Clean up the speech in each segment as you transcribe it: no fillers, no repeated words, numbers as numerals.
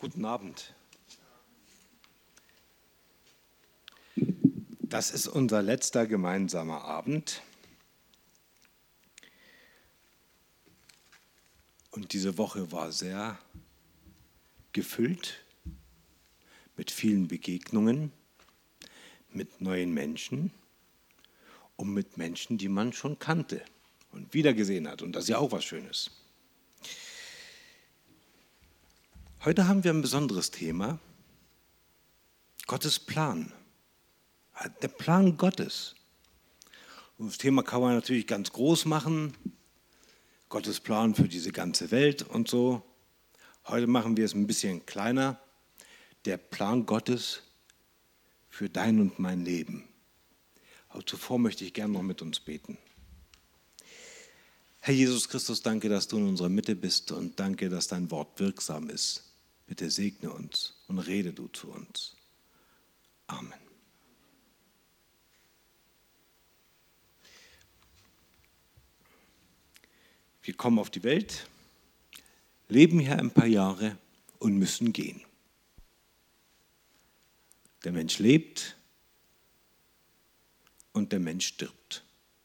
Guten Abend. Das ist unser letzter gemeinsamer Abend. Und diese Woche war sehr gefüllt mit vielen Begegnungen, mit neuen Menschen und mit Menschen, die man schon kannte und wiedergesehen hat. Und das ist ja auch was Schönes. Heute haben wir ein besonderes Thema: Gottes Plan. Der Plan Gottes. Und das Thema kann man natürlich ganz groß machen. Gottes Plan für diese ganze Welt und so. Heute machen wir es ein bisschen kleiner. Der Plan Gottes für dein und mein Leben. Aber zuvor möchte ich gerne noch mit uns beten. Herr Jesus Christus, danke, dass du in unserer Mitte bist und danke, dass dein Wort wirksam ist. Bitte segne uns und rede du zu uns. Amen. Wir kommen auf die Welt, leben hier ein paar Jahre und müssen gehen. Der Mensch lebt und der Mensch stirbt.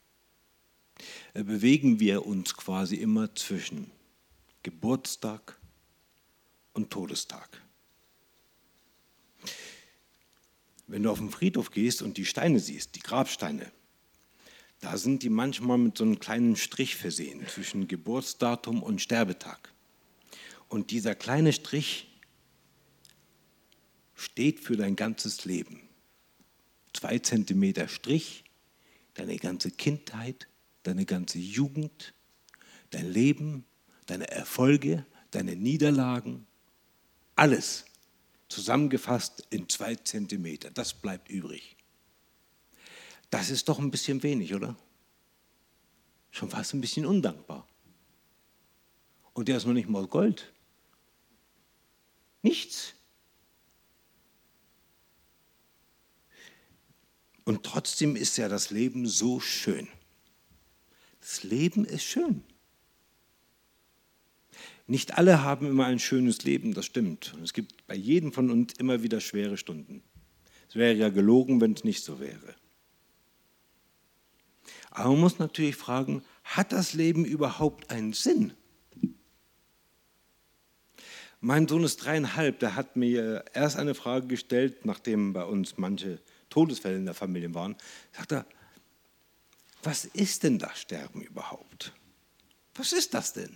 Bewegen wir uns quasi immer zwischen Geburtstag und Todestag. Wenn du auf den Friedhof gehst und die Steine siehst, die Grabsteine, da sind die manchmal mit so einem kleinen Strich versehen zwischen Geburtsdatum und Sterbetag. Und dieser kleine Strich steht für dein ganzes Leben. 2 Zentimeter Strich, deine ganze Kindheit, deine ganze Jugend, dein Leben, deine Erfolge, deine Niederlagen, alles zusammengefasst in 2 Zentimeter. Das bleibt übrig. Das ist doch ein bisschen wenig, oder? Schon fast ein bisschen undankbar. Und der ist noch nicht mal Gold. Nichts. Und trotzdem ist ja das Leben so schön. Das Leben ist schön. Nicht alle haben immer ein schönes Leben, das stimmt. Und es gibt bei jedem von uns immer wieder schwere Stunden. Es wäre ja gelogen, wenn es nicht so wäre. Aber man muss natürlich fragen, hat das Leben überhaupt einen Sinn? Mein Sohn ist 3,5, der hat mir erst eine Frage gestellt, nachdem bei uns manche Todesfälle in der Familie waren. Sagt er, was ist denn das Sterben überhaupt? Was ist das denn?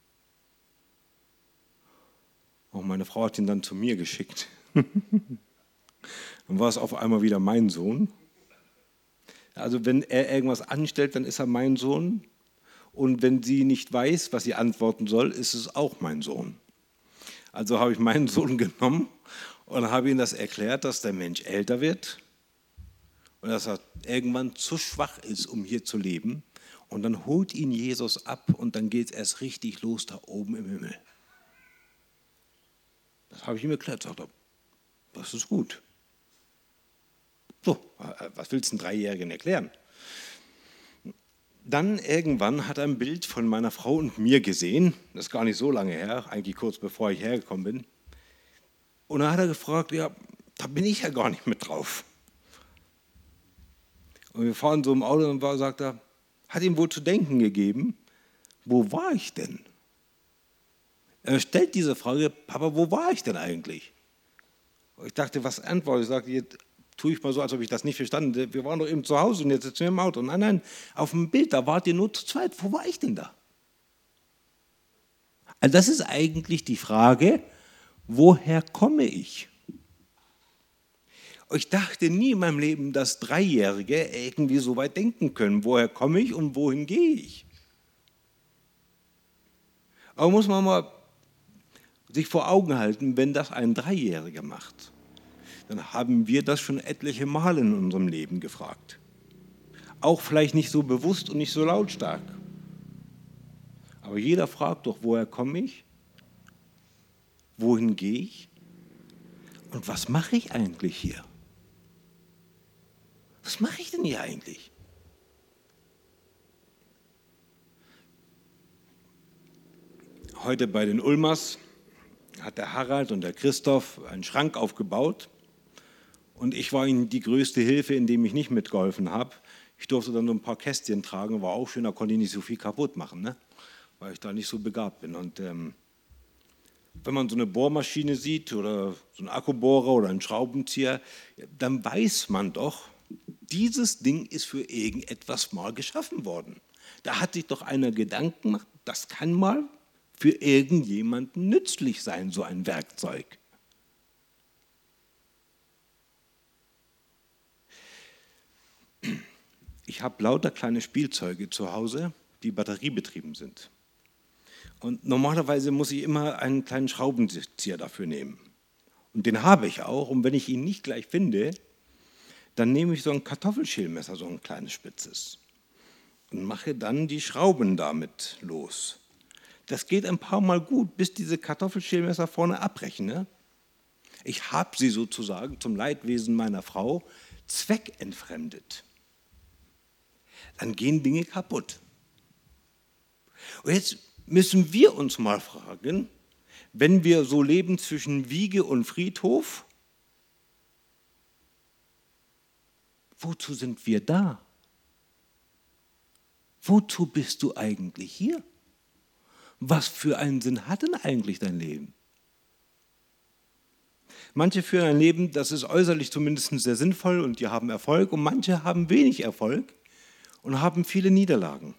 Und meine Frau hat ihn dann zu mir geschickt. Dann war es auf einmal wieder mein Sohn. Also wenn er irgendwas anstellt, dann ist er mein Sohn. Und wenn sie nicht weiß, was sie antworten soll, ist es auch mein Sohn. Also habe ich meinen Sohn genommen und habe ihm das erklärt, dass der Mensch älter wird und dass er irgendwann zu schwach ist, um hier zu leben. Und dann holt ihn Jesus ab und dann geht es erst richtig los da oben im Himmel. Das habe ich ihm erklärt, sagt er, das ist gut. So, was willst du einem Dreijährigen erklären? Dann irgendwann hat er ein Bild von meiner Frau und mir gesehen, das ist gar nicht so lange her, eigentlich kurz bevor ich hergekommen bin. Und dann hat er gefragt, ja, da bin ich ja gar nicht mit drauf. Und wir fahren so im Auto und sagt er, hat ihm wohl zu denken gegeben, wo war ich denn? Er stellt diese Frage, Papa, wo war ich denn eigentlich? Und ich dachte, was antworte ich? Ich sagte, jetzt tue ich mal so, als ob ich das nicht verstanden hätte. Wir waren doch eben zu Hause und jetzt sitzen wir im Auto. Nein, auf dem Bild, da wart ihr nur zu zweit. Wo war ich denn da? Also das ist eigentlich die Frage, woher komme ich? Ich dachte nie in meinem Leben, dass Dreijährige irgendwie so weit denken können. Woher komme ich und wohin gehe ich? Aber muss man mal sich vor Augen halten, wenn das ein Dreijähriger macht, dann haben wir das schon etliche Male in unserem Leben gefragt. Auch vielleicht nicht so bewusst und nicht so lautstark. Aber jeder fragt doch, woher komme ich? Wohin gehe ich? Und was mache ich eigentlich hier? Was mache ich denn hier eigentlich? Heute bei den Ulmers hat der Harald und der Christoph einen Schrank aufgebaut und ich war ihnen die größte Hilfe, indem ich nicht mitgeholfen habe. Ich durfte dann nur ein paar Kästchen tragen, war auch schön, da konnte ich nicht so viel kaputt machen, ne? Weil ich da nicht so begabt bin. Und wenn man so eine Bohrmaschine sieht oder so einen Akkubohrer oder einen Schraubenzieher, dann weiß man doch, dieses Ding ist für irgendetwas mal geschaffen worden. Da hat sich doch einer Gedanken gemacht, das kann mal für irgendjemanden nützlich sein, so ein Werkzeug. Ich habe lauter kleine Spielzeuge zu Hause, die batteriebetrieben sind. Und normalerweise muss ich immer einen kleinen Schraubenzieher dafür nehmen. Und den habe ich auch. Und wenn ich ihn nicht gleich finde, dann nehme ich so ein Kartoffelschälmesser, so ein kleines spitzes. Und mache dann die Schrauben damit los. Das geht ein paar Mal gut, bis diese Kartoffelschälmesser vorne abbrechen. Ne? Ich habe sie sozusagen zum Leidwesen meiner Frau zweckentfremdet. Dann gehen Dinge kaputt. Und jetzt müssen wir uns mal fragen, wenn wir so leben zwischen Wiege und Friedhof, wozu sind wir da? Wozu bist du eigentlich hier? Was für einen Sinn hat denn eigentlich dein Leben? Manche führen ein Leben, das ist äußerlich zumindest sehr sinnvoll und die haben Erfolg und manche haben wenig Erfolg und haben viele Niederlagen.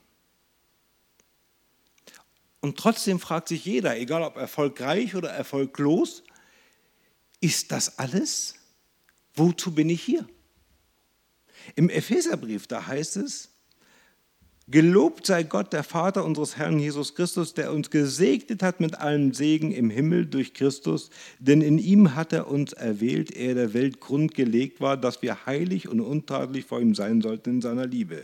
Und trotzdem fragt sich jeder, egal ob erfolgreich oder erfolglos, ist das alles? Wozu bin ich hier? Im Epheserbrief, da heißt es, gelobt sei Gott, der Vater unseres Herrn Jesus Christus, der uns gesegnet hat mit allem Segen im Himmel durch Christus, denn in ihm hat er uns erwählt, ehe der Welt Grund gelegt war, dass wir heilig und untadelig vor ihm sein sollten in seiner Liebe.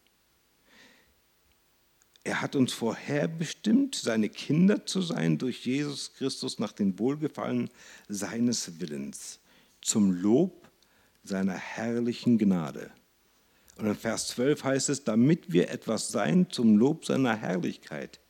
Er hat uns vorherbestimmt, seine Kinder zu sein durch Jesus Christus nach dem Wohlgefallen seines Willens, zum Lob seiner herrlichen Gnade. Und in Vers 12 heißt es, damit wir etwas sein zum Lob seiner Herrlichkeit.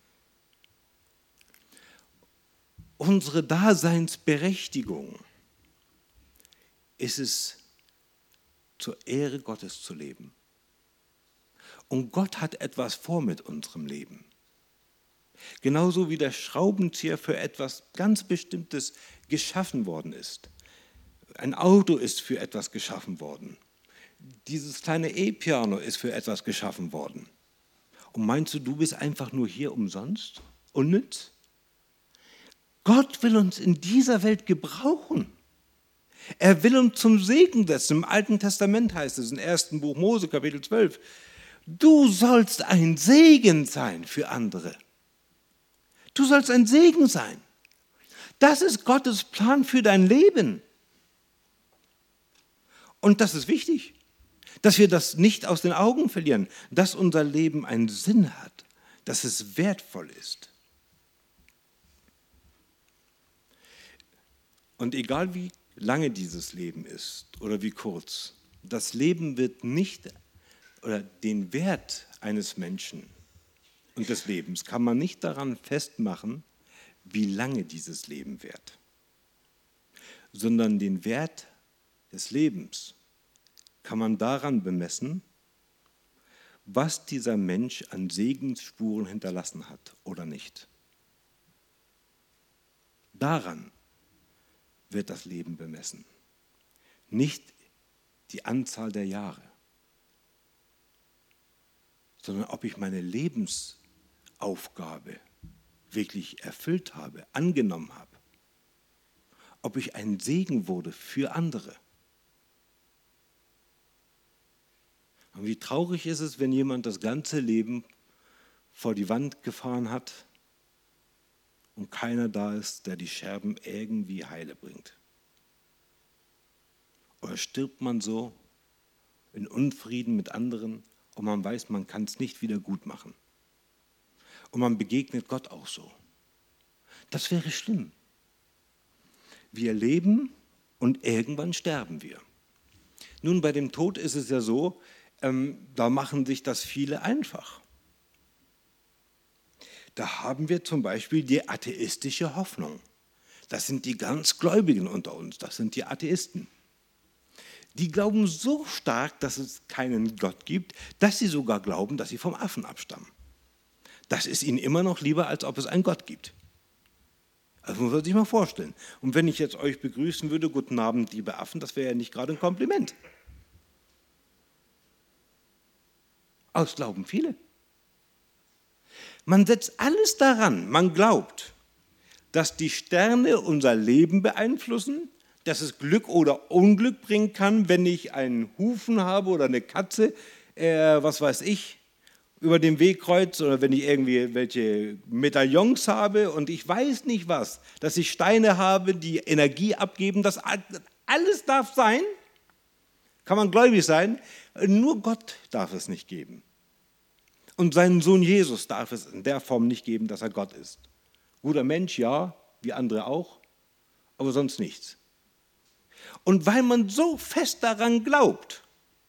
Unsere Daseinsberechtigung ist es, zur Ehre Gottes zu leben. Und Gott hat etwas vor mit unserem Leben. Genauso wie der Schraubenzieher für etwas ganz Bestimmtes geschaffen worden ist. Ein Auto ist für etwas geschaffen worden. Dieses kleine E-Piano ist für etwas geschaffen worden. Und meinst du, du bist einfach nur hier umsonst? Unnütz? Gott will uns in dieser Welt gebrauchen. Er will uns zum Segen setzen. Im Alten Testament heißt es, im 1. Buch Mose, Kapitel 12, du sollst ein Segen sein für andere. Du sollst ein Segen sein. Das ist Gottes Plan für dein Leben. Und das ist wichtig, dass wir das nicht aus den Augen verlieren, dass unser Leben einen Sinn hat, dass es wertvoll ist. Und egal wie lange dieses Leben ist oder wie kurz, das Leben wird nicht, oder den Wert eines Menschen und des Lebens kann man nicht daran festmachen, wie lange dieses Leben währt, sondern den Wert des Lebens kann man daran bemessen, was dieser Mensch an Segensspuren hinterlassen hat oder nicht. Daran wird das Leben bemessen, nicht die Anzahl der Jahre, sondern ob ich meine Lebensaufgabe wirklich erfüllt habe, angenommen habe, ob ich ein Segen wurde für andere. Und wie traurig ist es, wenn jemand das ganze Leben vor die Wand gefahren hat und keiner da ist, der die Scherben irgendwie heile bringt. Oder stirbt man so in Unfrieden mit anderen und man weiß, man kann es nicht wieder gut machen. Und man begegnet Gott auch so. Das wäre schlimm. Wir leben und irgendwann sterben wir. Nun, bei dem Tod ist es ja so, da machen sich das viele einfach. Da haben wir zum Beispiel die atheistische Hoffnung. Das sind die ganz Gläubigen unter uns, das sind die Atheisten. Die glauben so stark, dass es keinen Gott gibt, dass sie sogar glauben, dass sie vom Affen abstammen. Das ist ihnen immer noch lieber, als ob es einen Gott gibt. Also muss man sich mal vorstellen. Und wenn ich jetzt euch begrüßen würde, guten Abend, liebe Affen, das wäre ja nicht gerade ein Kompliment. Aber das glauben viele. Man setzt alles daran, man glaubt, dass die Sterne unser Leben beeinflussen, dass es Glück oder Unglück bringen kann, wenn ich einen Hufen habe oder eine Katze, was weiß ich, über den Weg kreuzt oder wenn ich irgendwie welche Medaillons habe und ich weiß nicht was, dass ich Steine habe, die Energie abgeben, das alles darf sein, kann man gläubig sein, nur Gott darf es nicht geben. Und seinen Sohn Jesus darf es in der Form nicht geben, dass er Gott ist. Guter Mensch, ja, wie andere auch, aber sonst nichts. Und weil man so fest daran glaubt,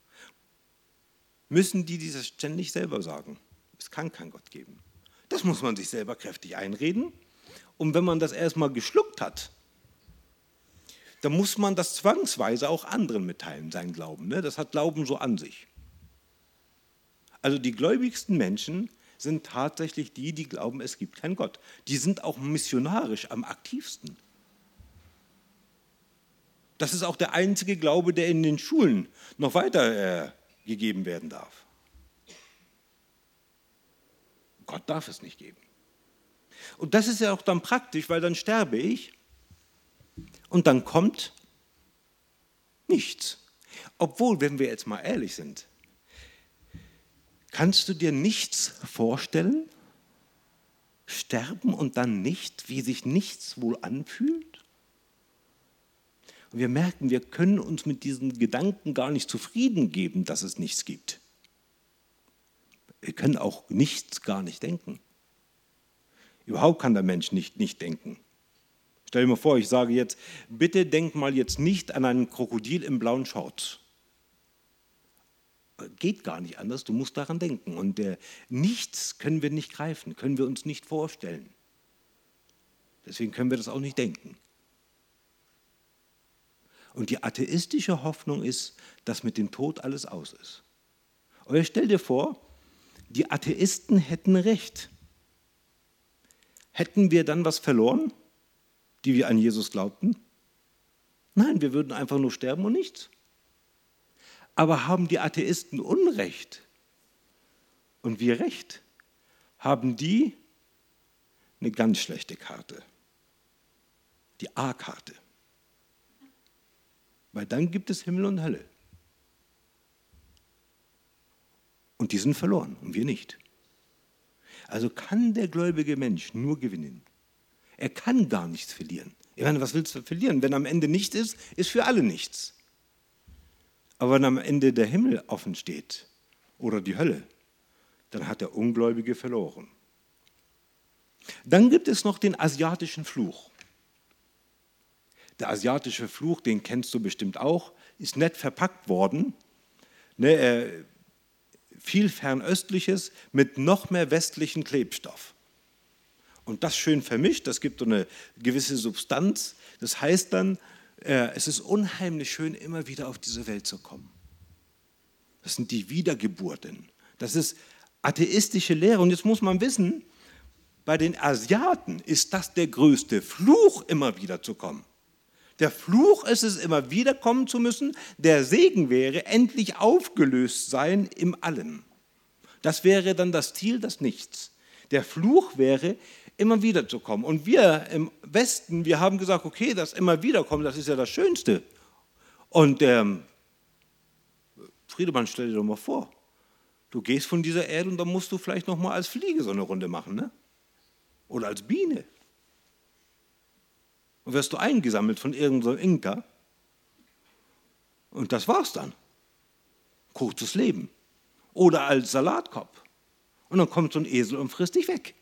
müssen die das ständig selber sagen. Es kann keinen Gott geben. Das muss man sich selber kräftig einreden. Und wenn man das erstmal geschluckt hat, dann muss man das zwangsweise auch anderen mitteilen, seinen Glauben. Das hat Glauben so an sich. Also die gläubigsten Menschen sind tatsächlich die, die glauben, es gibt keinen Gott. Die sind auch missionarisch am aktivsten. Das ist auch der einzige Glaube, der in den Schulen noch weiter gegeben werden darf. Gott darf es nicht geben. Und das ist ja auch dann praktisch, weil dann sterbe ich und dann kommt nichts. Obwohl, wenn wir jetzt mal ehrlich sind, kannst du dir nichts vorstellen? Sterben und dann nicht, wie sich nichts wohl anfühlt? Und wir merken, wir können uns mit diesem Gedanken gar nicht zufrieden geben, dass es nichts gibt. Wir können auch nichts gar nicht denken. Überhaupt kann der Mensch nicht denken. Stell dir mal vor, ich sage jetzt, bitte denk mal jetzt nicht an einen Krokodil im blauen Shorts. Geht gar nicht anders, du musst daran denken. Und nichts können wir nicht greifen, können wir uns nicht vorstellen. Deswegen können wir das auch nicht denken. Und die atheistische Hoffnung ist, dass mit dem Tod alles aus ist. Und stell dir vor, die Atheisten hätten recht. Hätten wir dann was verloren, die wir an Jesus glaubten? Nein, wir würden einfach nur sterben und nichts. Aber haben die Atheisten Unrecht und wir Recht, haben die eine ganz schlechte Karte, die A-Karte. Weil dann gibt es Himmel und Hölle. Und die sind verloren und wir nicht. Also kann der gläubige Mensch nur gewinnen. Er kann gar nichts verlieren. Ich meine, was willst du verlieren? Wenn am Ende nichts ist, ist für alle nichts. Aber wenn am Ende der Himmel offen steht oder die Hölle, dann hat der Ungläubige verloren. Dann gibt es noch den asiatischen Fluch. Der asiatische Fluch, den kennst du bestimmt auch, ist nett verpackt worden. Viel Fernöstliches mit noch mehr westlichen Klebstoff. Und das schön vermischt, das gibt so eine gewisse Substanz. Das heißt dann, es ist unheimlich schön, immer wieder auf diese Welt zu kommen. Das sind die Wiedergeburten. Das ist atheistische Lehre. Und jetzt muss man wissen, bei den Asiaten ist das der größte Fluch, immer wieder zu kommen. Der Fluch ist es, immer wieder kommen zu müssen. Der Segen wäre, endlich aufgelöst sein im Allen. Das wäre dann das Ziel, das Nichts. Der Fluch wäre, immer wieder zu kommen. Und wir im Westen, wir haben gesagt, okay, das immer wieder kommen, das ist ja das Schönste. Und Friedemann, stell dir doch mal vor, du gehst von dieser Erde und dann musst du vielleicht noch mal als Fliege so eine Runde machen, ne? Oder als Biene. Und wirst du eingesammelt von irgendeinem Inka. Und das war's dann. Kurzes Leben. Oder als Salatkopf. Und dann kommt so ein Esel und frisst dich weg.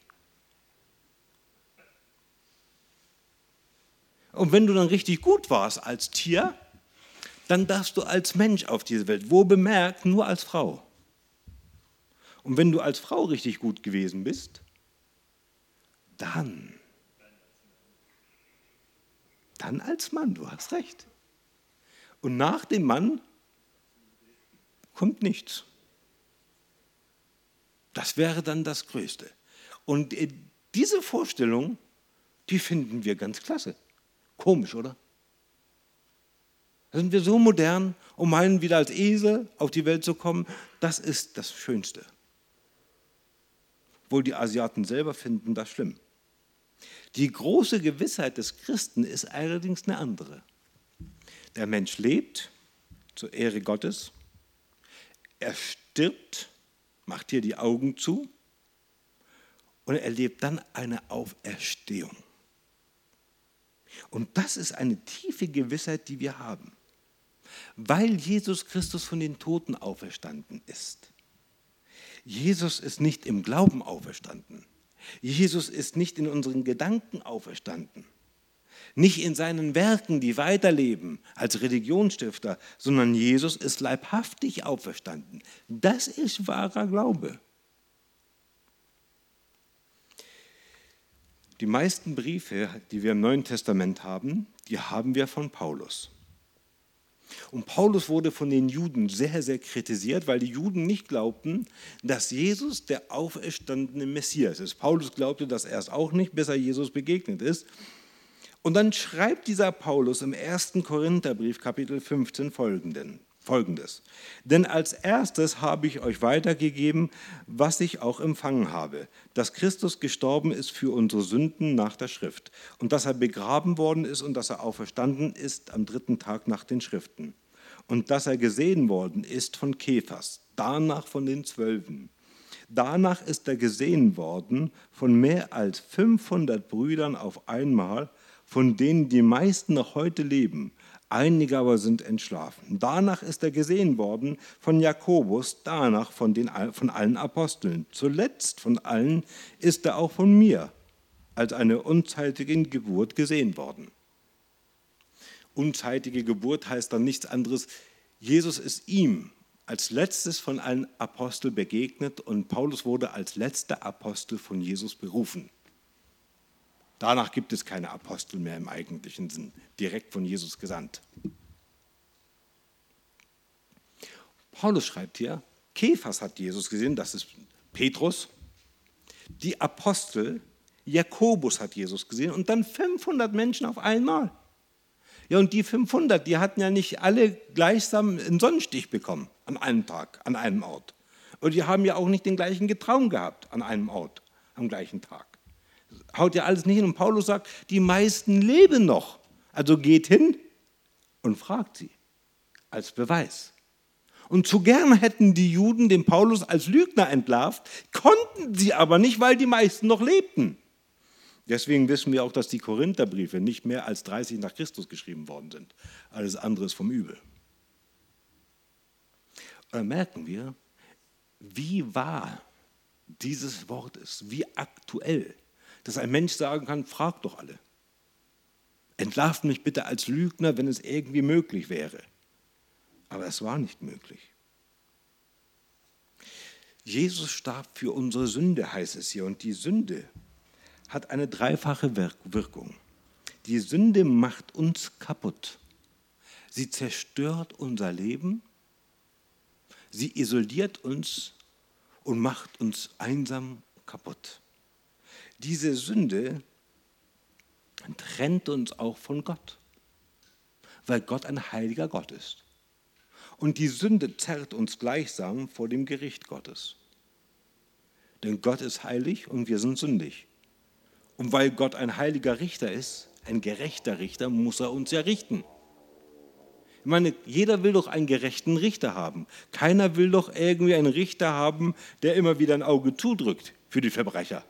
Und wenn du dann richtig gut warst als Tier, dann darfst du als Mensch auf diese Welt, wo bemerkt, nur als Frau. Und wenn du als Frau richtig gut gewesen bist, dann Mann als Mann, du hast recht. Und nach dem Mann kommt nichts. Das wäre dann das Größte. Und diese Vorstellung, die finden wir ganz klasse. Komisch, oder? Da sind wir so modern und meinen, wieder als Esel auf die Welt zu kommen. Das ist das Schönste. Obwohl die Asiaten selber finden das schlimm. Die große Gewissheit des Christen ist allerdings eine andere. Der Mensch lebt zur Ehre Gottes. Er stirbt, macht hier die Augen zu und er erlebt dann eine Auferstehung. Und das ist eine tiefe Gewissheit, die wir haben. Weil Jesus Christus von den Toten auferstanden ist. Jesus ist nicht im Glauben auferstanden. Jesus ist nicht in unseren Gedanken auferstanden. Nicht in seinen Werken, die weiterleben als Religionsstifter, sondern Jesus ist leibhaftig auferstanden. Das ist wahrer Glaube. Die meisten Briefe, die wir im Neuen Testament haben, die haben wir von Paulus. Und Paulus wurde von den Juden sehr, sehr kritisiert, weil die Juden nicht glaubten, dass Jesus der auferstandene Messias ist. Paulus glaubte das erst auch nicht, bis er Jesus begegnet ist. Und dann schreibt dieser Paulus im 1. Korintherbrief, Kapitel 15, Folgendes. Denn als erstes habe ich euch weitergegeben, was ich auch empfangen habe, dass Christus gestorben ist für unsere Sünden nach der Schrift und dass er begraben worden ist und dass er auferstanden ist am 3. Tag nach den Schriften und dass er gesehen worden ist von Kephas, danach von den 12. Danach ist er gesehen worden von mehr als 500 Brüdern auf einmal, von denen die meisten noch heute leben. Einige aber sind entschlafen. Danach ist er gesehen worden von Jakobus, danach von allen Aposteln. Zuletzt von allen ist er auch von mir als eine unzeitige Geburt gesehen worden. Unzeitige Geburt heißt dann nichts anderes. Jesus ist ihm als letztes von allen Aposteln begegnet und Paulus wurde als letzter Apostel von Jesus berufen. Danach gibt es keine Apostel mehr im eigentlichen Sinn, direkt von Jesus gesandt. Paulus schreibt hier, Kephas hat Jesus gesehen, das ist Petrus. Die Apostel, Jakobus hat Jesus gesehen und dann 500 Menschen auf einmal. Ja, und die 500, die hatten ja nicht alle gleichsam einen Sonnenstich bekommen an einem Tag, an einem Ort. Und die haben ja auch nicht den gleichen Getraum gehabt an einem Ort, am gleichen Tag. Haut ja alles nicht hin. Und Paulus sagt, die meisten leben noch. Also geht hin und fragt sie als Beweis. Und zu gerne hätten die Juden den Paulus als Lügner entlarvt, konnten sie aber nicht, weil die meisten noch lebten. Deswegen wissen wir auch, dass die Korintherbriefe nicht mehr als 30 nach Christus geschrieben worden sind. Alles andere ist vom Übel. Und dann merken wir, wie wahr dieses Wort ist, wie aktuell. Dass ein Mensch sagen kann, fragt doch alle. Entlarvt mich bitte als Lügner, wenn es irgendwie möglich wäre. Aber es war nicht möglich. Jesus starb für unsere Sünde, heißt es hier. Und die Sünde hat eine dreifache Wirkung. Die Sünde macht uns kaputt. Sie zerstört unser Leben. Sie isoliert uns und macht uns einsam kaputt. Diese Sünde trennt uns auch von Gott, weil Gott ein heiliger Gott ist. Und die Sünde zerrt uns gleichsam vor dem Gericht Gottes. Denn Gott ist heilig und wir sind sündig. Und weil Gott ein heiliger Richter ist, ein gerechter Richter, muss er uns ja richten. Ich meine, jeder will doch einen gerechten Richter haben. Keiner will doch irgendwie einen Richter haben, der immer wieder ein Auge zudrückt für die Verbrecher.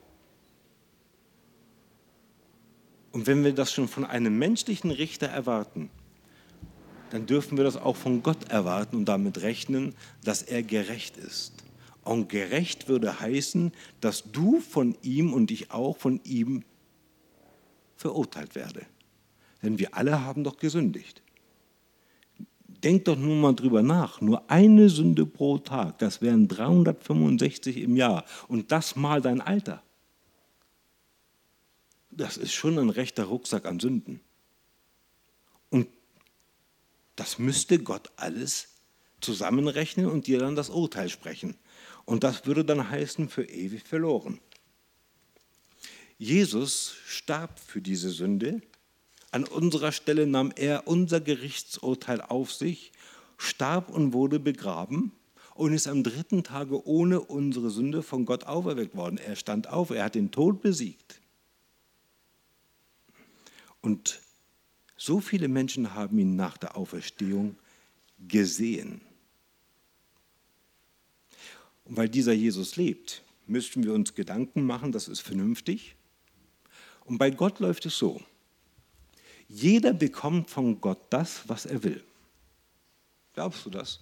Und wenn wir das schon von einem menschlichen Richter erwarten, dann dürfen wir das auch von Gott erwarten und damit rechnen, dass er gerecht ist. Und gerecht würde heißen, dass du von ihm und ich auch von ihm verurteilt werde. Denn wir alle haben doch gesündigt. Denk doch nur mal drüber nach. Nur eine Sünde pro Tag, das wären 365 im Jahr. Und das mal dein Alter. Das ist schon ein rechter Rucksack an Sünden. Und das müsste Gott alles zusammenrechnen und dir dann das Urteil sprechen. Und das würde dann heißen, für ewig verloren. Jesus starb für diese Sünde. An unserer Stelle nahm er unser Gerichtsurteil auf sich, starb und wurde begraben und ist am 3. Tage ohne unsere Sünde von Gott auferweckt worden. Er stand auf, er hat den Tod besiegt. Und so viele Menschen haben ihn nach der Auferstehung gesehen. Und weil dieser Jesus lebt, müssten wir uns Gedanken machen, das ist vernünftig. Und bei Gott läuft es so: Jeder bekommt von Gott das, was er will. Glaubst du das?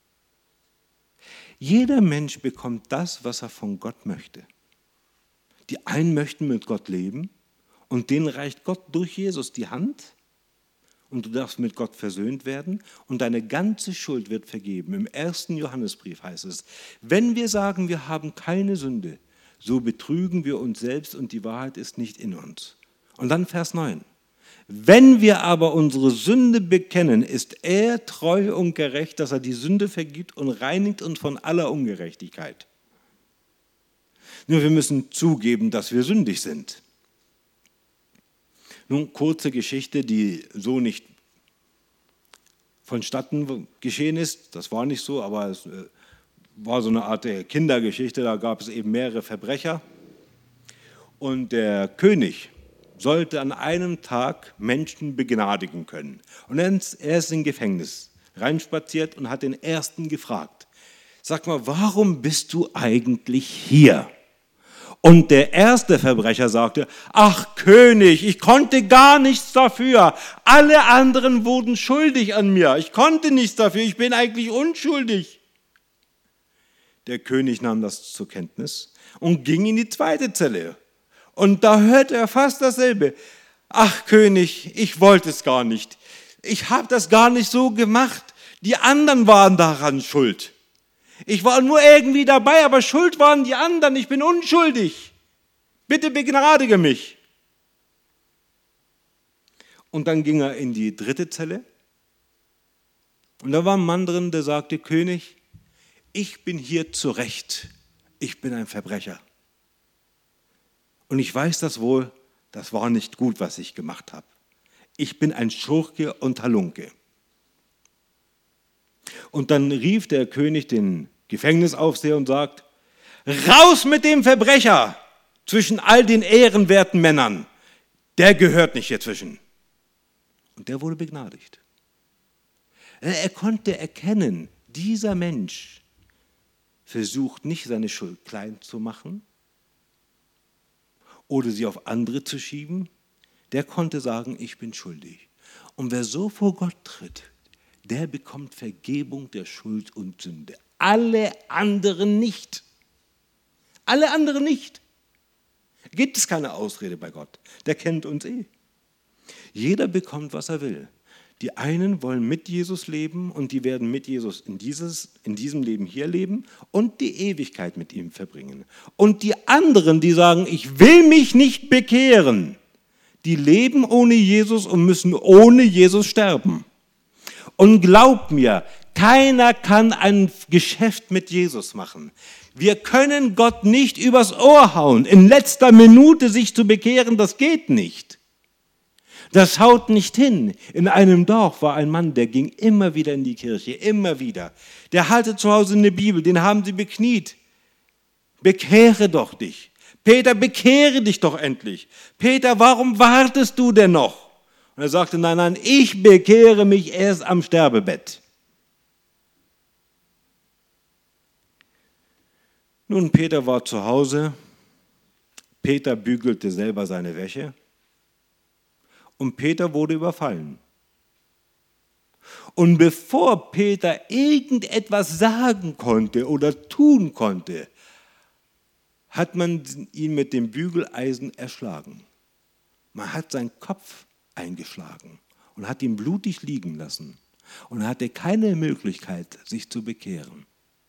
Jeder Mensch bekommt das, was er von Gott möchte. Die einen möchten mit Gott leben und denen reicht Gott durch Jesus die Hand und du darfst mit Gott versöhnt werden und deine ganze Schuld wird vergeben. Im 1. Johannesbrief heißt es: Wenn wir sagen, wir haben keine Sünde, so betrügen wir uns selbst und die Wahrheit ist nicht in uns. Und dann Vers 9. Wenn wir aber unsere Sünde bekennen, ist er treu und gerecht, dass er die Sünde vergibt und reinigt uns von aller Ungerechtigkeit. Nur wir müssen zugeben, dass wir sündig sind. Nun, kurze Geschichte, die so nicht vonstatten geschehen ist. Das war nicht so, aber es war so eine Art Kindergeschichte. Da gab es eben mehrere Verbrecher. Und der König sollte an einem Tag Menschen begnadigen können. Und er ist in Gefängnis reinspaziert und hat den Ersten gefragt: Sag mal, warum bist du eigentlich hier? Und der erste Verbrecher sagte: Ach König, ich konnte gar nichts dafür. Alle anderen wurden schuldig an mir. Ich konnte nichts dafür, ich bin eigentlich unschuldig. Der König nahm das zur Kenntnis und ging in die zweite Zelle. Und da hörte er fast dasselbe. Ach König, ich wollte es gar nicht. Ich habe das gar nicht so gemacht. Die anderen waren daran schuld. Ich war nur irgendwie dabei, aber schuld waren die anderen. Ich bin unschuldig. Bitte begnadige mich. Und dann ging er in die dritte Zelle. Und da war ein Mann drin, der sagte: König, ich bin hier zu Recht. Ich bin ein Verbrecher. Und ich weiß das wohl, das war nicht gut, was ich gemacht habe. Ich bin ein Schurke und Halunke. Und dann rief der König den Gefängnisaufseher und sagt: Raus mit dem Verbrecher zwischen all den ehrenwerten Männern. Der gehört nicht hier zwischen. Und der wurde begnadigt. Er konnte erkennen, dieser Mensch versucht nicht, seine Schuld klein zu machen oder sie auf andere zu schieben. Der konnte sagen: Ich bin schuldig. Und wer so vor Gott tritt, der bekommt Vergebung der Schuld und Sünde. Alle anderen nicht. Alle anderen nicht. Gibt es keine Ausrede bei Gott. Der kennt uns eh. Jeder bekommt, was er will. Die einen wollen mit Jesus leben und die werden mit Jesus in diesem Leben hier leben und die Ewigkeit mit ihm verbringen. Und die anderen, die sagen: Ich will mich nicht bekehren, die leben ohne Jesus und müssen ohne Jesus sterben. Und glaub mir, keiner kann ein Geschäft mit Jesus machen. Wir können Gott nicht übers Ohr hauen. In letzter Minute sich zu bekehren, das geht nicht. Das haut nicht hin. In einem Dorf war ein Mann, der ging immer wieder in die Kirche, immer wieder. Der hatte zu Hause eine Bibel, den haben sie bekniet. Bekehre doch dich. Peter, bekehre dich doch endlich. Peter, warum wartest du denn noch? Und er sagte: Nein, nein, ich bekehre mich erst am Sterbebett. Nun, Peter war zu Hause. Peter bügelte selber seine Wäsche. Und Peter wurde überfallen. Und bevor Peter irgendetwas sagen konnte oder tun konnte, hat man ihn mit dem Bügeleisen erschlagen. Man hat seinen Kopf eingeschlagen und hat ihn blutig liegen lassen. Und er hatte keine Möglichkeit, sich zu bekehren.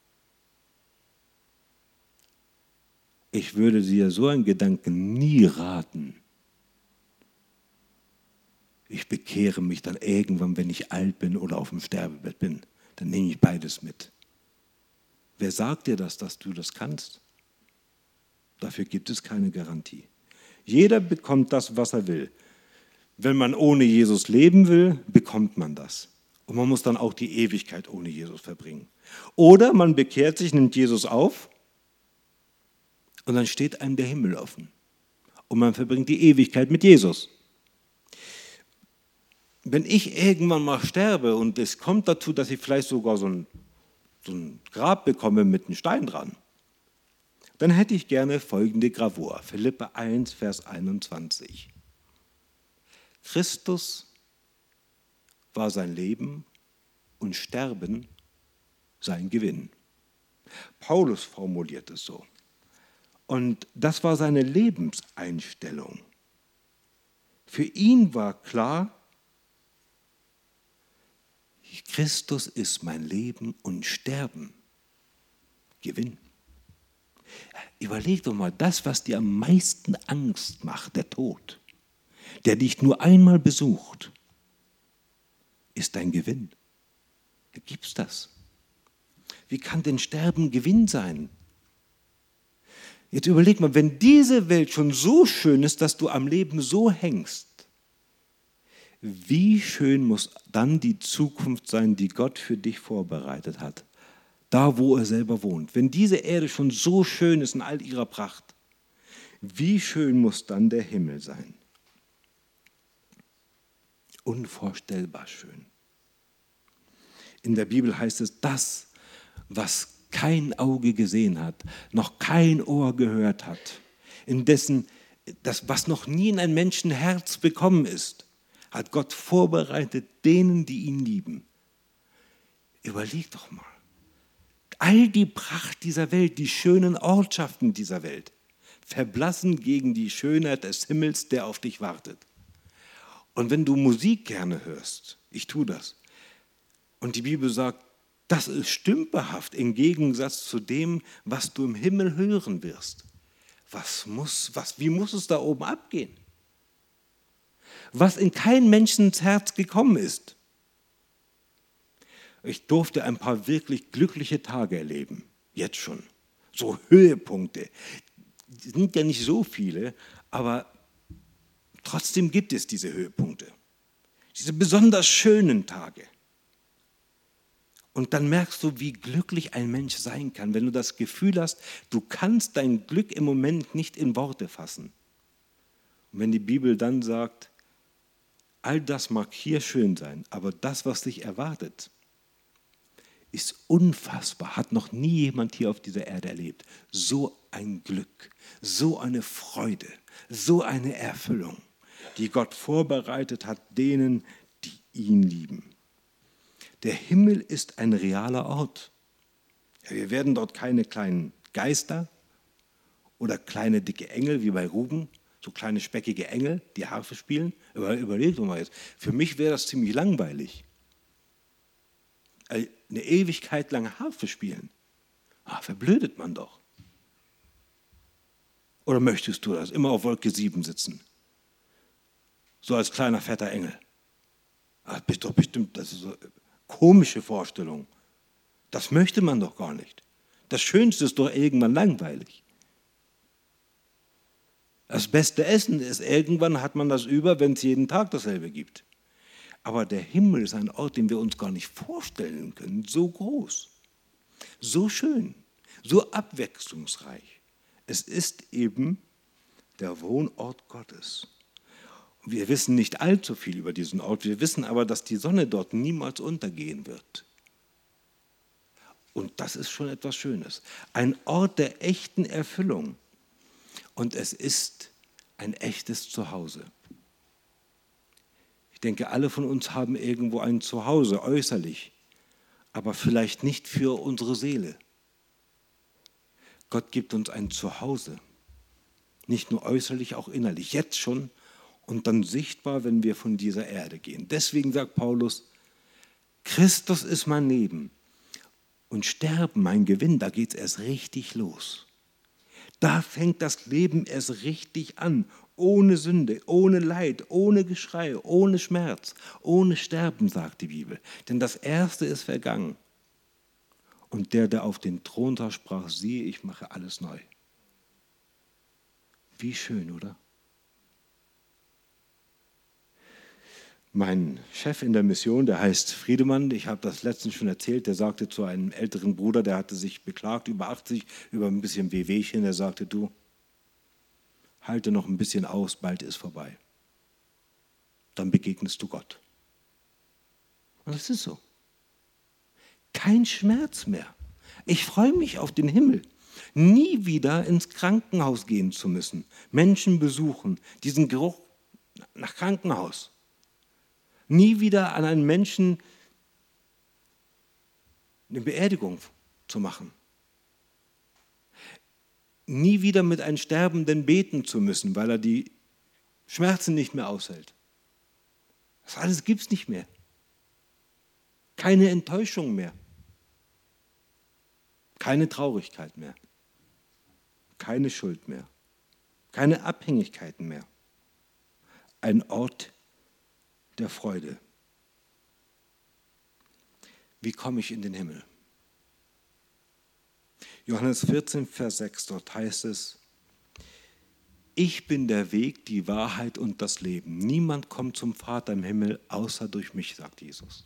Ich würde dir so einen Gedanken nie raten. ich bekehre mich dann irgendwann, wenn ich alt bin oder auf dem Sterbebett bin. Dann nehme ich beides mit. Wer sagt dir das, dass du das kannst? Dafür gibt es keine Garantie. Jeder bekommt das, was er will. Wenn man ohne Jesus leben will, bekommt man das. Und man muss dann auch die Ewigkeit ohne Jesus verbringen. Oder man bekehrt sich, nimmt Jesus auf und dann steht einem der Himmel offen. Und man verbringt die Ewigkeit mit Jesus. Wenn ich irgendwann mal sterbe und es kommt dazu, dass ich vielleicht sogar so ein Grab bekomme mit einem Stein dran, dann hätte ich gerne folgende Gravur. Philipper 1, Vers 21. Christus war sein Leben und Sterben sein Gewinn. Paulus formuliert es so. Und das war seine Lebenseinstellung. Für ihn war klar, Christus ist mein Leben und Sterben Gewinn. Überleg doch mal, das, was dir am meisten Angst macht, der Tod, der dich nur einmal besucht, ist dein Gewinn. Gibt's das? Wie kann denn Sterben Gewinn sein? Jetzt überleg mal, wenn diese Welt schon so schön ist, dass du am Leben so hängst, wie schön muss dann die Zukunft sein, die Gott für dich vorbereitet hat, da wo er selber wohnt. Wenn diese Erde schon so schön ist in all ihrer Pracht, wie schön muss dann der Himmel sein? Unvorstellbar schön. In der Bibel heißt es, das, was kein Auge gesehen hat, noch kein Ohr gehört hat, indessen das, was noch nie in ein Menschenherz bekommen ist, hat Gott vorbereitet denen, die ihn lieben. Überleg doch mal. All die Pracht dieser Welt, die schönen Ortschaften dieser Welt, verblassen gegen die Schönheit des Himmels, der auf dich wartet. Und wenn du Musik gerne hörst, ich tue das, und die Bibel sagt, das ist stümperhaft im Gegensatz zu dem, was du im Himmel hören wirst. Wie muss es da oben abgehen? Was in kein Menschens Herz gekommen ist. Ich durfte ein paar wirklich glückliche Tage erleben, jetzt schon. So Höhepunkte. Die sind ja nicht so viele, aber trotzdem gibt es diese Höhepunkte. Diese besonders schönen Tage. Und dann merkst du, wie glücklich ein Mensch sein kann, wenn du das Gefühl hast, du kannst dein Glück im Moment nicht in Worte fassen. Und wenn die Bibel dann sagt, all das mag hier schön sein, aber das, was dich erwartet, ist unfassbar, hat noch nie jemand hier auf dieser Erde erlebt. So ein Glück, so eine Freude, so eine Erfüllung, die Gott vorbereitet hat denen, die ihn lieben. Der Himmel ist ein realer Ort. Wir werden dort keine kleinen Geister oder kleine dicke Engel wie bei Ruben, so kleine speckige Engel, die Harfe spielen. Überleg doch mal jetzt. Für mich wäre das ziemlich langweilig. Eine Ewigkeit lang Harfe spielen. Verblödet man doch. Oder möchtest du das? Immer auf Wolke 7 sitzen. So als kleiner, fetter Engel. Das ist doch bestimmt, das ist so eine komische Vorstellung. Das möchte man doch gar nicht. Das Schönste ist doch irgendwann langweilig. Das beste Essen ist, irgendwann hat man das über, wenn es jeden Tag dasselbe gibt. Aber der Himmel ist ein Ort, den wir uns gar nicht vorstellen können. So groß, so schön, so abwechslungsreich. Es ist eben der Wohnort Gottes. Wir wissen nicht allzu viel über diesen Ort. Wir wissen aber, dass die Sonne dort niemals untergehen wird. Und das ist schon etwas Schönes. Ein Ort der echten Erfüllung. Und es ist ein echtes Zuhause. Ich denke, alle von uns haben irgendwo ein Zuhause, äußerlich, aber vielleicht nicht für unsere Seele. Gott gibt uns ein Zuhause, nicht nur äußerlich, auch innerlich, jetzt schon und dann sichtbar, wenn wir von dieser Erde gehen. Deswegen sagt Paulus, Christus ist mein Leben und Sterben mein Gewinn, da geht es erst richtig los. Da fängt das Leben erst richtig an ohne Sünde, ohne Leid, ohne Geschrei, ohne Schmerz, ohne Sterben, sagt die Bibel. Denn das Erste ist vergangen. Und der auf den Thron saß, sprach, siehe, ich mache alles neu. Wie schön, oder? Mein Chef in der Mission, der heißt Friedemann, ich habe das letztens schon erzählt, der sagte zu einem älteren Bruder, der hatte sich beklagt, über 80, über ein bisschen Wehwehchen, der sagte, du, halte noch ein bisschen aus, bald ist vorbei. Dann begegnest du Gott. Und das ist so. Kein Schmerz mehr. Ich freue mich auf den Himmel. Nie wieder ins Krankenhaus gehen zu müssen, Menschen besuchen, diesen Geruch nach Krankenhaus. Nie wieder an einen Menschen eine Beerdigung zu machen. Nie wieder mit einem Sterbenden beten zu müssen, weil er die Schmerzen nicht mehr aushält. Das alles gibt es nicht mehr. Keine Enttäuschung mehr. Keine Traurigkeit mehr. Keine Schuld mehr. Keine Abhängigkeiten mehr. Ein Ort der Freude. Wie komme ich in den Himmel? Johannes 14, Vers 6, dort heißt es, ich bin der Weg, die Wahrheit und das Leben. Niemand kommt zum Vater im Himmel, außer durch mich, sagt Jesus.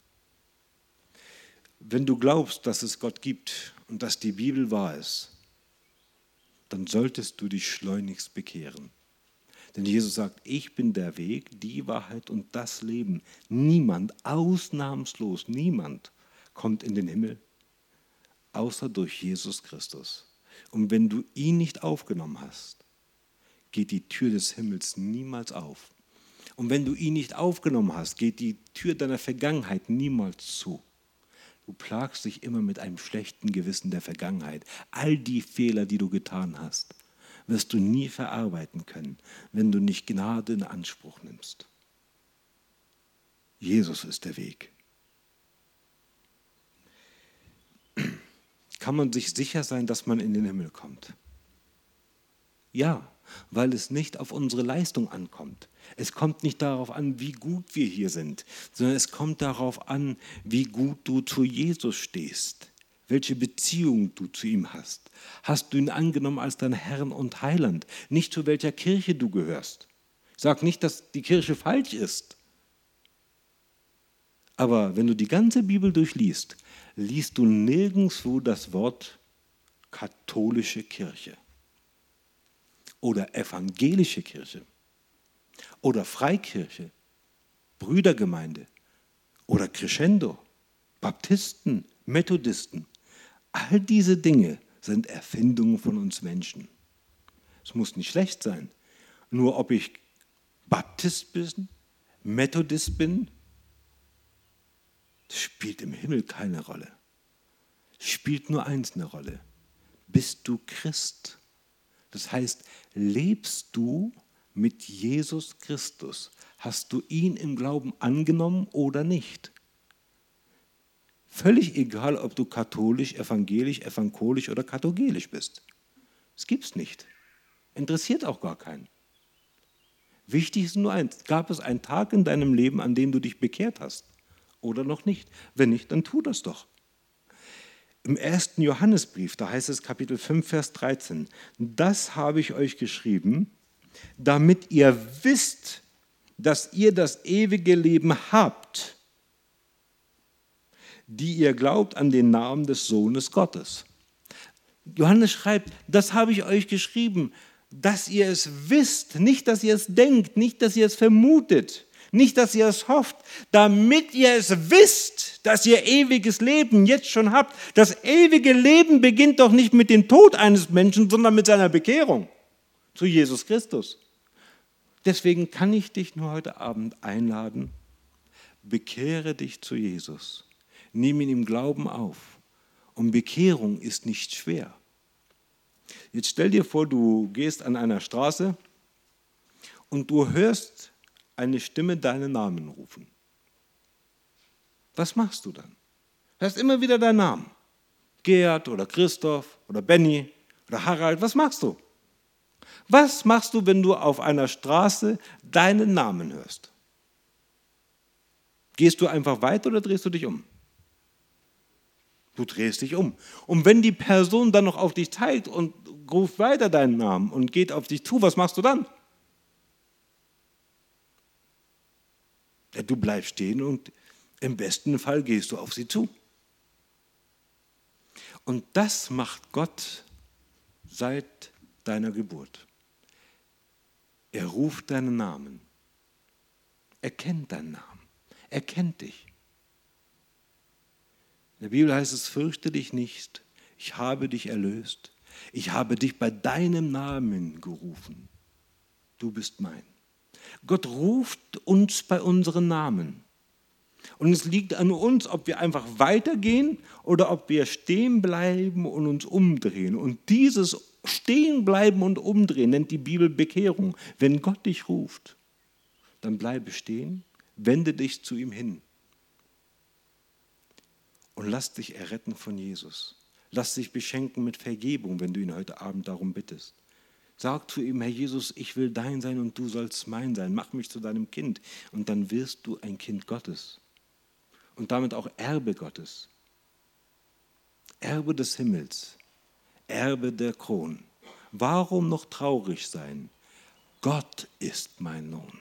Wenn du glaubst, dass es Gott gibt und dass die Bibel wahr ist, dann solltest du dich schleunigst bekehren. Denn Jesus sagt, ich bin der Weg, die Wahrheit und das Leben. Niemand, ausnahmslos niemand, kommt in den Himmel, außer durch Jesus Christus. Und wenn du ihn nicht aufgenommen hast, geht die Tür des Himmels niemals auf. Und wenn du ihn nicht aufgenommen hast, geht die Tür deiner Vergangenheit niemals zu. Du plagst dich immer mit einem schlechten Gewissen der Vergangenheit. All die Fehler, die du getan hast, wirst du nie verarbeiten können, wenn du nicht Gnade in Anspruch nimmst. Jesus ist der Weg. Kann man sich sicher sein, dass man in den Himmel kommt? Ja, weil es nicht auf unsere Leistung ankommt. Es kommt nicht darauf an, wie gut wir hier sind, sondern es kommt darauf an, wie gut du zu Jesus stehst, welche Beziehung du zu ihm hast. Hast du ihn angenommen als dein Herrn und Heiland, nicht zu welcher Kirche du gehörst. Ich sage nicht, dass die Kirche falsch ist, aber wenn du die ganze Bibel durchliest, liest du nirgendwo das Wort katholische Kirche oder evangelische Kirche oder Freikirche, Brüdergemeinde oder Crescendo, Baptisten, Methodisten. All diese Dinge sind Erfindungen von uns Menschen. Es muss nicht schlecht sein. Nur ob ich Baptist bin, Methodist bin, das spielt im Himmel keine Rolle. Es spielt nur eins eine Rolle. Bist du Christ? Das heißt, lebst du mit Jesus Christus? Hast du ihn im Glauben angenommen oder nicht? Völlig egal, ob du katholisch, evangelisch, evankholisch oder katholisch bist. Das gibt es nicht. Interessiert auch gar keinen. Wichtig ist nur eins, gab es einen Tag in deinem Leben, an dem du dich bekehrt hast? Oder noch nicht? Wenn nicht, dann tu das doch. Im 1. Johannesbrief, da heißt es Kapitel 5, Vers 13, das habe ich euch geschrieben, damit ihr wisst, dass ihr das ewige Leben habt, die ihr glaubt an den Namen des Sohnes Gottes. Johannes schreibt, das habe ich euch geschrieben, dass ihr es wisst, nicht, dass ihr es denkt, nicht, dass ihr es vermutet, nicht, dass ihr es hofft, damit ihr es wisst, dass ihr ewiges Leben jetzt schon habt. Das ewige Leben beginnt doch nicht mit dem Tod eines Menschen, sondern mit seiner Bekehrung zu Jesus Christus. Deswegen kann ich dich nur heute Abend einladen, bekehre dich zu Jesus, nimm ihn im Glauben auf. Und Bekehrung ist nicht schwer. Jetzt stell dir vor, du gehst an einer Straße und du hörst eine Stimme deinen Namen rufen. Was machst du dann? Du hörst immer wieder deinen Namen. Gerd oder Christoph oder Benny oder Harald, was machst du? Was machst du, wenn du auf einer Straße deinen Namen hörst? Gehst du einfach weiter oder drehst du dich um? Du drehst dich um. Und wenn die Person dann noch auf dich zeigt und ruft weiter deinen Namen und geht auf dich zu, was machst du dann? Ja, du bleibst stehen und im besten Fall gehst du auf sie zu. Und das macht Gott seit deiner Geburt. Er ruft deinen Namen. Er kennt deinen Namen. Er kennt dich. In der Bibel heißt es, fürchte dich nicht, ich habe dich erlöst. Ich habe dich bei deinem Namen gerufen. Du bist mein. Gott ruft uns bei unseren Namen. Und es liegt an uns, ob wir einfach weitergehen oder ob wir stehen bleiben und uns umdrehen. Und dieses Stehen bleiben und umdrehen nennt die Bibel Bekehrung. Wenn Gott dich ruft, dann bleibe stehen, wende dich zu ihm hin und lass dich erretten von Jesus. Lass dich beschenken mit Vergebung, wenn du ihn heute Abend darum bittest. Sag zu ihm, Herr Jesus, ich will dein sein und du sollst mein sein. Mach mich zu deinem Kind und dann wirst du ein Kind Gottes und damit auch Erbe Gottes. Erbe des Himmels, Erbe der Kron. Warum noch traurig sein? Gott ist mein Lohn.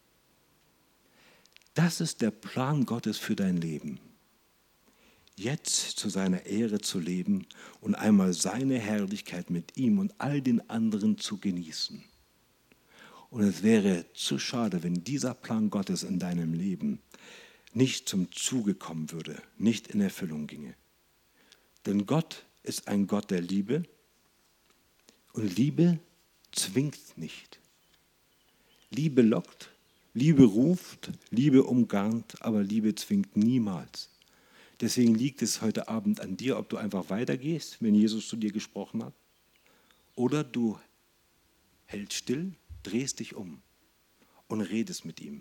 Das ist der Plan Gottes für dein Leben. Jetzt zu seiner Ehre zu leben und einmal seine Herrlichkeit mit ihm und all den anderen zu genießen. Und es wäre zu schade, wenn dieser Plan Gottes in deinem Leben nicht zum Zuge kommen würde, nicht in Erfüllung ginge. Denn Gott ist ein Gott der Liebe und Liebe zwingt nicht. Liebe lockt, Liebe ruft, Liebe umgarnt, aber Liebe zwingt niemals. Deswegen liegt es heute Abend an dir, ob du einfach weitergehst, wenn Jesus zu dir gesprochen hat, oder du hältst still, drehst dich um und redest mit ihm.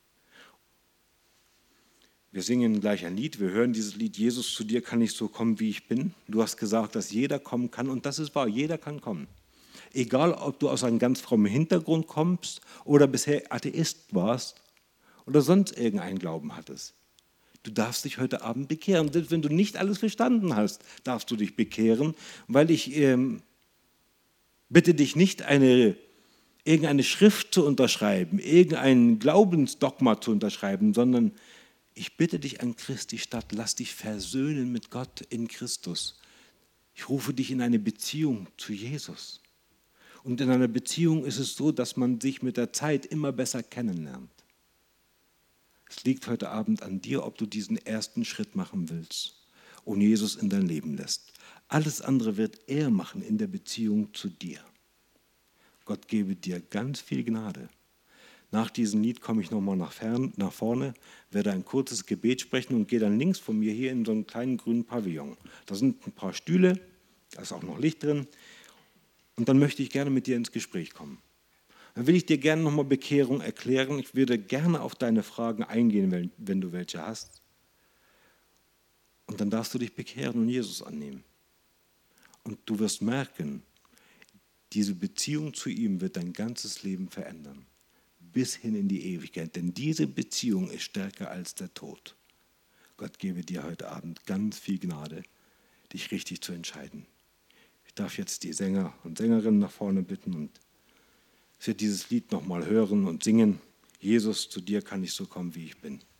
Wir singen gleich ein Lied, wir hören dieses Lied, Jesus, zu dir kann ich so kommen, wie ich bin. Du hast gesagt, dass jeder kommen kann und das ist wahr, jeder kann kommen. Egal, ob du aus einem ganz frommen Hintergrund kommst oder bisher Atheist warst oder sonst irgendeinen Glauben hattest. Du darfst dich heute Abend bekehren. Selbst wenn du nicht alles verstanden hast, darfst du dich bekehren, weil ich bitte dich nicht, irgendeine Schrift zu unterschreiben, irgendein Glaubensdogma zu unterschreiben, sondern ich bitte dich an Christi statt, lass dich versöhnen mit Gott in Christus. Ich rufe dich in eine Beziehung zu Jesus. Und in einer Beziehung ist es so, dass man sich mit der Zeit immer besser kennenlernt. Es liegt heute Abend an dir, ob du diesen ersten Schritt machen willst und Jesus in dein Leben lässt. Alles andere wird er machen in der Beziehung zu dir. Gott gebe dir ganz viel Gnade. Nach diesem Lied komme ich nochmal nach vorne, werde ein kurzes Gebet sprechen und gehe dann links von mir hier in so einen kleinen grünen Pavillon. Da sind ein paar Stühle, da ist auch noch Licht drin und dann möchte ich gerne mit dir ins Gespräch kommen. Dann will ich dir gerne nochmal Bekehrung erklären. Ich würde gerne auf deine Fragen eingehen, wenn du welche hast. Und dann darfst du dich bekehren und Jesus annehmen. Und du wirst merken, diese Beziehung zu ihm wird dein ganzes Leben verändern. Bis hin in die Ewigkeit. Denn diese Beziehung ist stärker als der Tod. Gott gebe dir heute Abend ganz viel Gnade, dich richtig zu entscheiden. Ich darf jetzt die Sänger und Sängerinnen nach vorne bitten und wir dieses Lied nochmal hören und singen. Jesus, zu dir kann ich so kommen, wie ich bin.